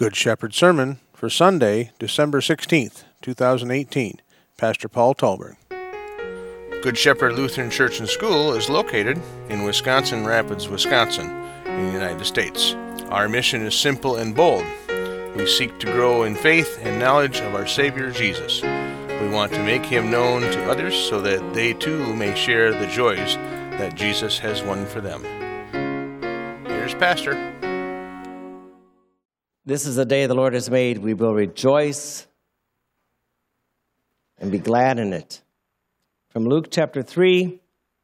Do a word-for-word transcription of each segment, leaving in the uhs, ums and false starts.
Good Shepherd Sermon for Sunday, December sixteenth, two thousand eighteen. Pastor Paul Tallberg. Good Shepherd Lutheran Church and School is located in Wisconsin Rapids, Wisconsin, in the United States. Our mission is simple and bold. We seek to grow in faith and knowledge of our Savior Jesus. We want to make Him known to others so that they too may share the joys that Jesus has won for them. Here's Pastor. This is the day the Lord has made. We will rejoice and be glad in it. From Luke chapter three,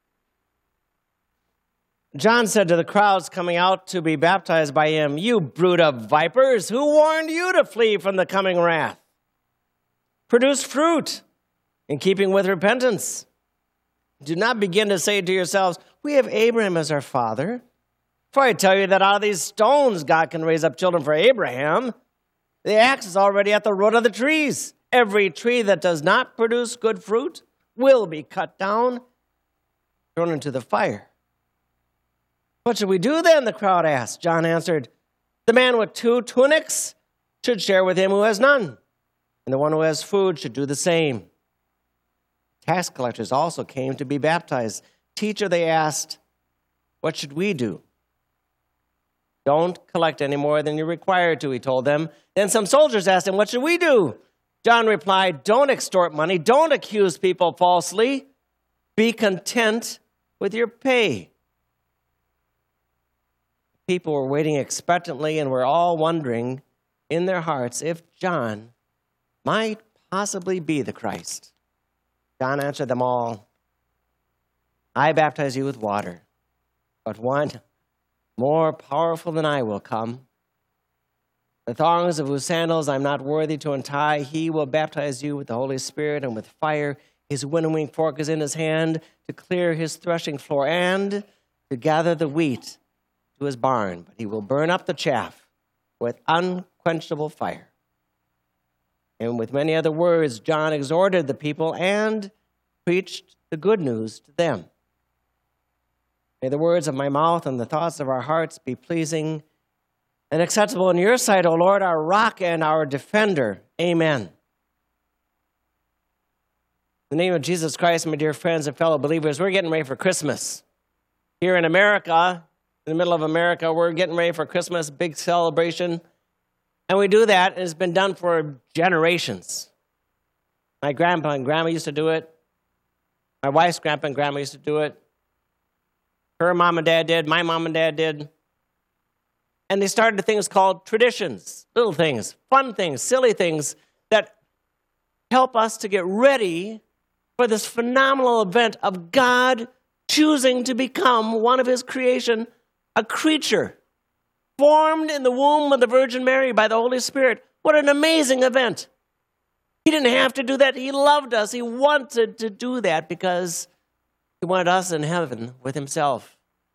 John said to the crowds coming out to be baptized by him, "You brood of vipers, who warned you to flee from the coming wrath? Produce fruit in keeping with repentance. Do not begin to say to yourselves, 'We have Abraham as our father.' For I tell you that out of these stones God can raise up children for Abraham. The axe is already at the root of the trees. Every tree that does not produce good fruit will be cut down, thrown into the fire." "What should we do then?" the crowd asked. John answered, "The man with two tunics should share with him who has none, and the one who has food should do the same." Tax collectors also came to be baptized. "Teacher," they asked, "what should we do?" "Don't collect any more than you're required to," he told them. Then some soldiers asked him, "What should we do?" John replied, "Don't extort money. Don't accuse people falsely. Be content with your pay." People were waiting expectantly and were all wondering in their hearts if John might possibly be the Christ. John answered them all, "I baptize you with water, but one more powerful than I will come. The thongs of whose sandals I'm not worthy to untie. He will baptize you with the Holy Spirit and with fire. His winnowing fork is in his hand to clear his threshing floor and to gather the wheat to his barn. But he will burn up the chaff with unquenchable fire." And with many other words, John exhorted the people and preached the good news to them. May the words of my mouth and the thoughts of our hearts be pleasing and acceptable in your sight, O Lord, our rock and our defender. Amen. In the name of Jesus Christ, my dear friends and fellow believers, we're getting ready for Christmas. Here in America, in the middle of America, we're getting ready for Christmas, big celebration. And we do that, and it's been done for generations. My grandpa and grandma used to do it. My wife's grandpa and grandma used to do it. Her mom and dad did. My mom and dad did. And they started things called traditions, little things, fun things, silly things that help us to get ready for this phenomenal event of God choosing to become one of his creation, a creature formed in the womb of the Virgin Mary by the Holy Spirit. What an amazing event. He didn't have to do that. He loved us. He wanted to do that because he wanted us in heaven with himself.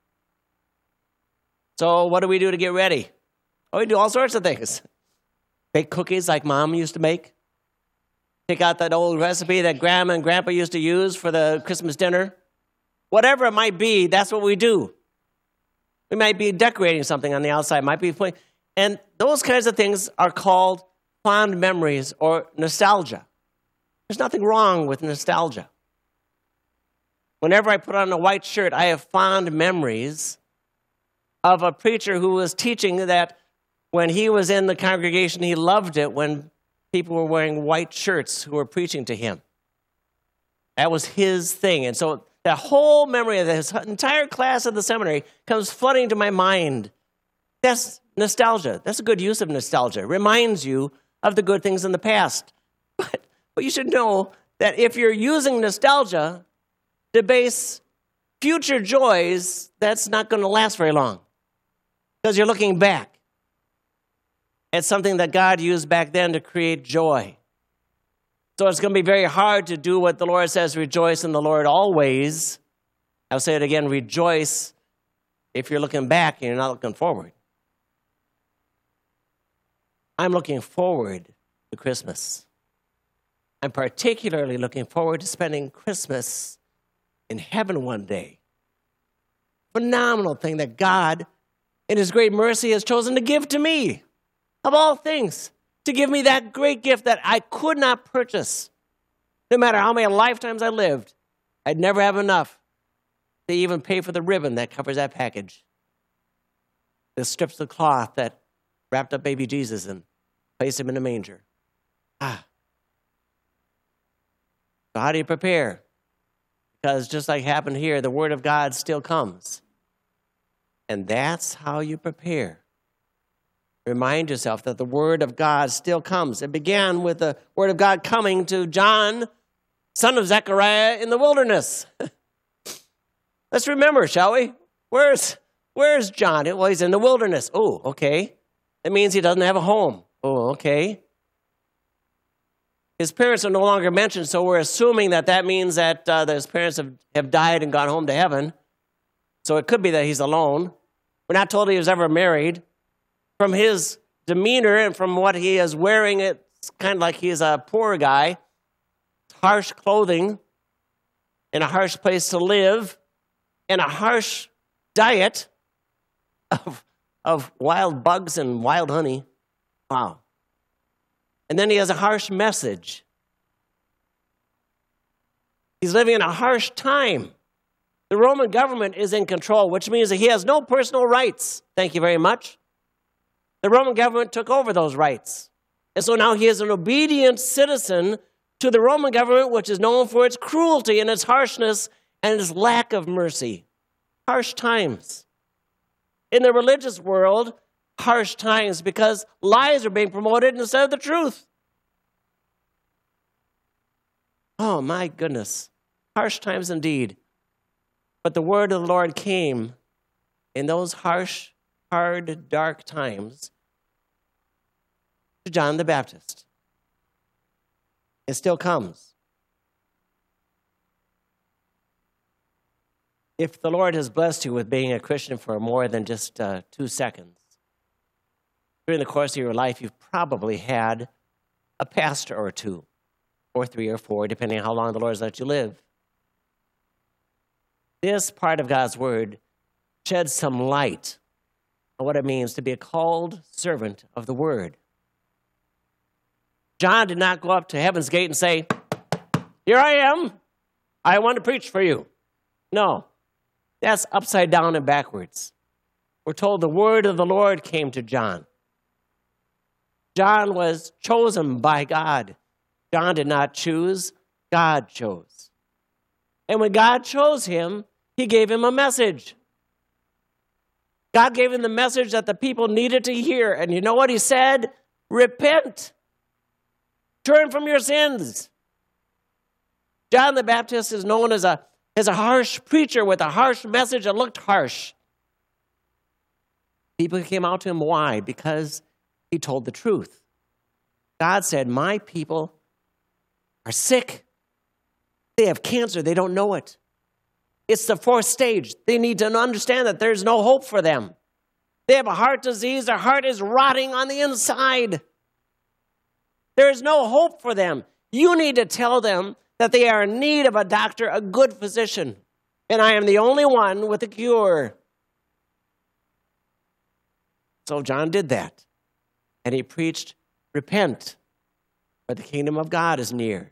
So what do we do to get ready? Oh, we do all sorts of things. Bake cookies like Mom used to make. Take out that old recipe that Grandma and Grandpa used to use for the Christmas dinner. Whatever it might be, that's what we do. We might be decorating something on the outside. Might be playing. And those kinds of things are called fond memories or nostalgia. There's nothing wrong with nostalgia. Whenever I put on a white shirt, I have fond memories of a preacher who was teaching that when he was in the congregation, he loved it when people were wearing white shirts who were preaching to him. That was his thing. And so that whole memory of this entire class of the seminary comes flooding to my mind. That's nostalgia. That's a good use of nostalgia. It reminds you of the good things in the past. But, but you should know that if you're using nostalgia to base future joys, that's not going to last very long. Because you're looking back at something that God used back then to create joy. So it's going to be very hard to do what the Lord says, rejoice in the Lord always. I'll say it again, rejoice if you're looking back and you're not looking forward. I'm looking forward to Christmas. I'm particularly looking forward to spending Christmas in heaven one day. Phenomenal thing that God, in his great mercy, has chosen to give to me. of all things, to give me that great gift that I could not purchase. No matter how many lifetimes I lived, I'd never have enough to even pay for the ribbon that covers that package. The strips of cloth that wrapped up baby Jesus and placed him in a manger. Ah. So how do you prepare? Because just like happened here, the Word of God still comes. And that's how you prepare. Remind yourself that the Word of God still comes. It began with the Word of God coming to John, son of Zechariah, in the wilderness. Let's remember, shall we? Where's, where's John? Well, he's in the wilderness. Oh, okay. That means he doesn't have a home. Oh, okay. His parents are no longer mentioned, so we're assuming that that means that, uh, that his parents have, have died and gone home to heaven. So it could be that he's alone. We're not told he was ever married. From his demeanor and from what he is wearing, it's kind of like he's a poor guy. Harsh clothing, in a harsh place to live, and a harsh diet of, of wild bugs and wild honey. Wow. And then he has a harsh message. He's living in a harsh time. The Roman government is in control, which means that he has no personal rights. Thank you very much. The Roman government took over those rights. And so now he is an obedient citizen to the Roman government, which is known for its cruelty and its harshness and its lack of mercy. Harsh times. In the religious world, harsh times because lies are being promoted instead of the truth. Oh, my goodness. Harsh times indeed. But the word of the Lord came in those harsh, hard, dark times to John the Baptist. It still comes. If the Lord has blessed you with being a Christian for more than just uh, two seconds, during the course of your life, you've probably had a pastor or two, or three or four, depending on how long the Lord has let you live. This part of God's word sheds some light on what it means to be a called servant of the word. John did not go up to heaven's gate and say, "Here I am. I want to preach for you." No, that's upside down and backwards. We're told the word of the Lord came to John. John was chosen by God. John did not choose, God chose. And when God chose him, he gave him a message. God gave him the message that the people needed to hear. And you know what he said? Repent. Turn from your sins. John the Baptist is known as a, as a harsh preacher with a harsh message that looked harsh. People came out to him. Why? Because he told the truth. God said, my people are sick. They have cancer. They don't know it. It's the fourth stage. They need to understand that there's no hope for them. They have a heart disease. Their heart is rotting on the inside. There is no hope for them. You need to tell them that they are in need of a doctor, a good physician. And I am the only one with a cure. So John did that. And he preached, repent, for the kingdom of God is near.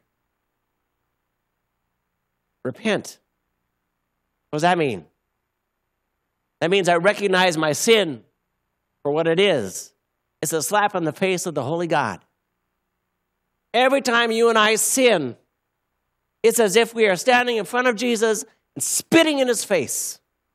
Repent. What does that mean? That means I recognize my sin for what it is. It's a slap on the face of the holy God. Every time you and I sin, it's as if we are standing in front of Jesus and spitting in his face.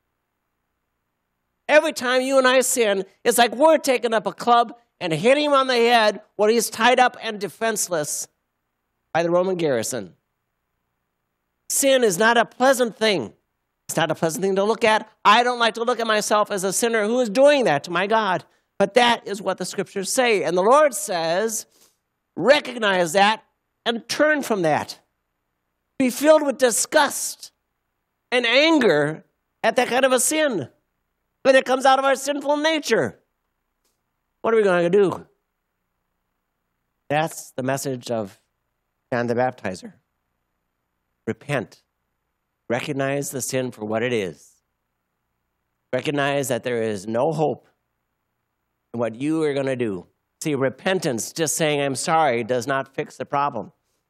Every time you and I sin, it's like we're taking up a club and hitting him on the head when he's tied up and defenseless by the Roman garrison. Sin is not a pleasant thing. It's not a pleasant thing to look at. I don't like to look at myself as a sinner who is doing that to my God. But that is what the scriptures say. And the Lord says, recognize that and turn from that. Be filled with disgust and anger at that kind of a sin. But it comes out of our sinful nature. What are we going to do? That's the message of John the Baptizer. Repent. Recognize the sin for what it is. Recognize that there is no hope in what you are going to do. See, repentance, just saying I'm sorry, does not fix the problem.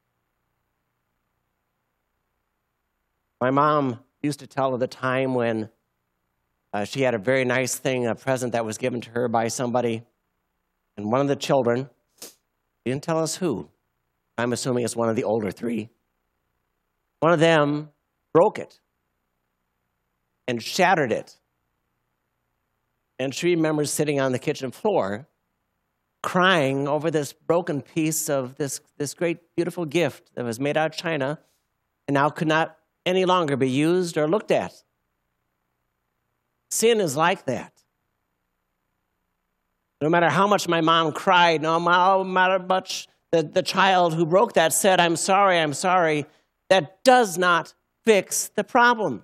My mom used to tell of the time when uh, she had a very nice thing, a present that was given to her by somebody, and one of the children, she didn't tell us who, I'm assuming it's one of the older three, one of them broke it and shattered it. And she remembers sitting on the kitchen floor crying over this broken piece of this, this great, beautiful gift that was made out of china and now could not any longer be used or looked at. Sin is like that. No matter how much my mom cried, no matter how much the, the child who broke that said, I'm sorry, I'm sorry, that does not fix the problem.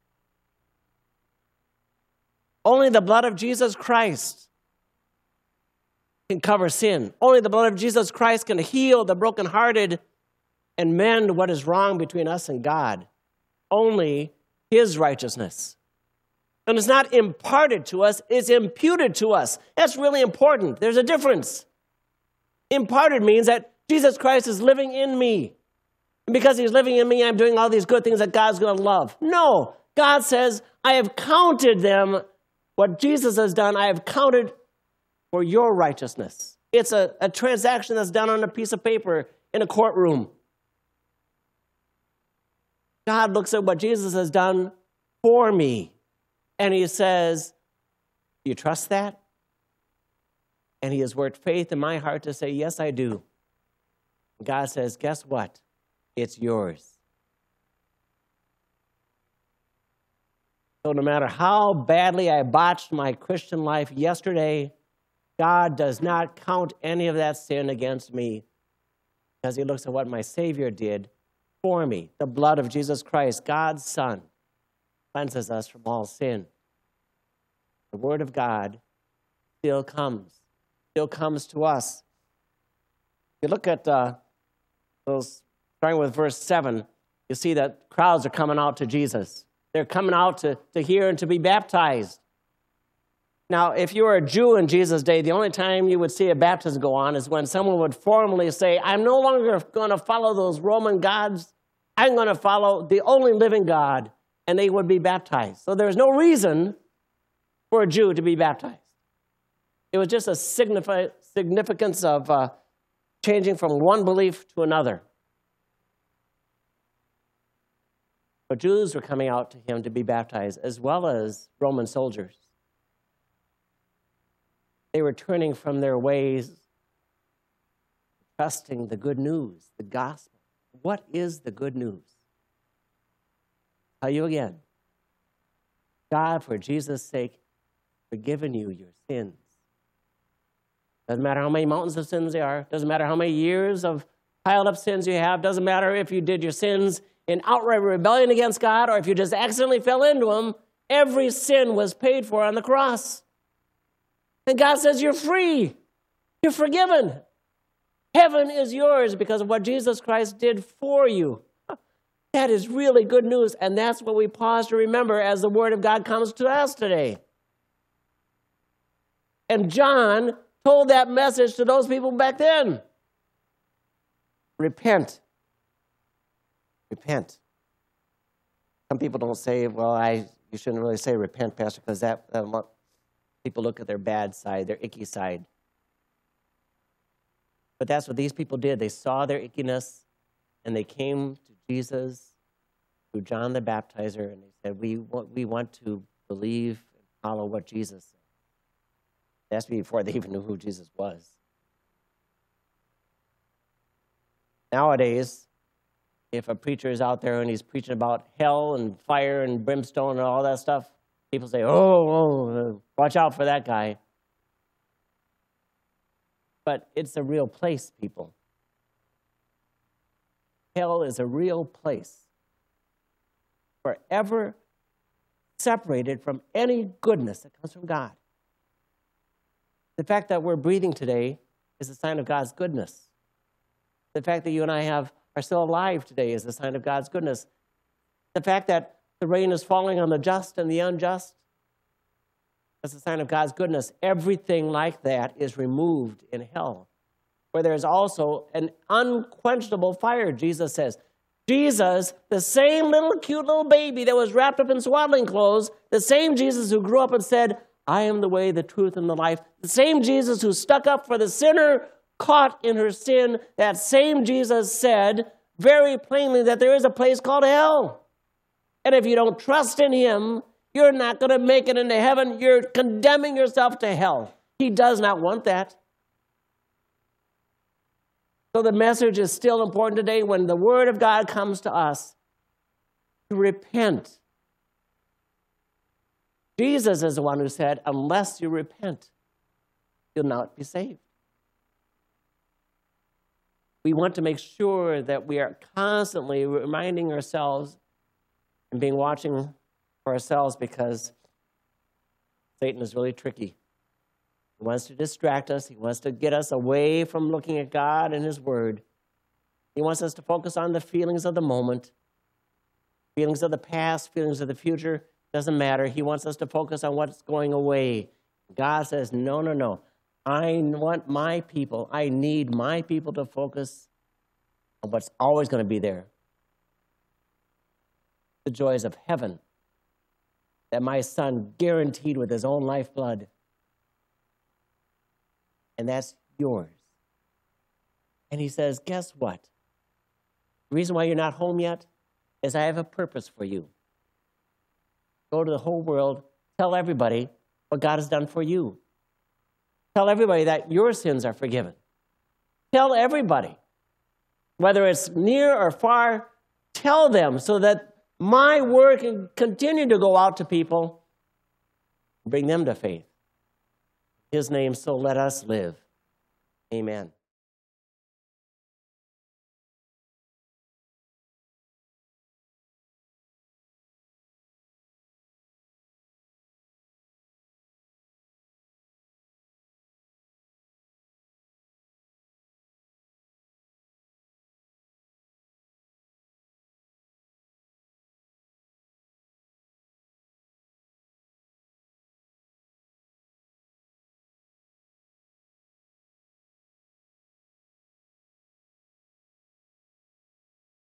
Only the blood of Jesus Christ can cover sin. Only the blood of Jesus Christ can heal the brokenhearted and mend what is wrong between us and God. Only his righteousness. And it's not imparted to us, it's imputed to us. That's really important. There's a difference. Imparted means that Jesus Christ is living in me. And because he's living in me, I'm doing all these good things that God's going to love. No, God says, I have counted them. What Jesus has done, I have counted for your righteousness. It's a, a transaction that's done on a piece of paper in a courtroom. God looks at what Jesus has done for me, and he says, do you trust that? And he has worked faith in my heart to say, yes, I do. God says, guess what? It's yours. So no matter how badly I botched my Christian life yesterday, God does not count any of that sin against me because he looks at what my Savior did for me. The blood of Jesus Christ, God's Son, cleanses us from all sin. The Word of God still comes, still comes to us. You look at uh, those, starting with verse seven, you see that crowds are coming out to Jesus. They're coming out to, to hear and to be baptized. Now, if you were a Jew in Jesus' day, the only time you would see a baptism go on is when someone would formally say, I'm no longer going to follow those Roman gods. I'm going to follow the only living God, and they would be baptized. So there's no reason for a Jew to be baptized. It was just a signifi- significance of uh, changing from one belief to another. But Jews were coming out to him to be baptized, as well as Roman soldiers. They were turning from their ways, trusting the good news, the gospel. What is the good news? I'll tell you again. God, for Jesus' sake, forgiven you your sins. Doesn't matter how many mountains of sins there are. Doesn't matter how many years of piled up sins you have. Doesn't matter if you did your sins in outright rebellion against God or if you just accidentally fell into them. Every sin was paid for on the cross. And God says you're free. You're forgiven. Heaven is yours because of what Jesus Christ did for you. That is really good news, and that's what we pause to remember as the Word of God comes to us today. And John told that message to those people back then. Repent. Repent. Some people don't say, well, I you shouldn't really say repent, Pastor, because that, that people look at their bad side, their icky side. But that's what these people did. They saw their ickiness, and they came to Jesus through John the Baptizer, and they said, we want, we want to believe and follow what Jesus said. That's before they even knew who Jesus was. Nowadays, if a preacher is out there and he's preaching about hell and fire and brimstone and all that stuff, people say, oh, oh, watch out for that guy. But it's a real place, people. Hell is a real place. Forever separated from any goodness that comes from God. The fact that we're breathing today is a sign of God's goodness. The fact that you and I have are still alive today is a sign of God's goodness. The fact that the rain is falling on the just and the unjust, That's a sign of God's goodness. Everything like that is removed in hell, where there's also an unquenchable fire, Jesus says. Jesus, the same little cute little baby that was wrapped up in swaddling clothes, the same Jesus who grew up and said, I am the way, the truth, and the life, the same Jesus who stuck up for the sinner caught in her sin, that same Jesus said very plainly that there is a place called hell. And if you don't trust in him, you're not going to make it into heaven. You're condemning yourself to hell. He does not want that. So the message is still important today when the word of God comes to us to repent. Jesus is the one who said, unless you repent, you'll not be saved. We want to make sure that we are constantly reminding ourselves and being watching for ourselves, because Satan is really tricky. He wants to distract us. He wants to get us away from looking at God and his word. He wants us to focus on the feelings of the moment, feelings of the past, feelings of the future. Doesn't matter. He wants us to focus on what's going away. God says, no, no, no. I want my people, I need my people to focus on what's always going to be there. The joys of heaven that my son guaranteed with his own lifeblood. And that's yours. And he says, guess what? The reason why you're not home yet is I have a purpose for you. Go to the whole world, tell everybody what God has done for you. Tell everybody that your sins are forgiven. Tell everybody, whether it's near or far, tell them so that my word can continue to go out to people, bring them to faith. In his name, so let us live. Amen.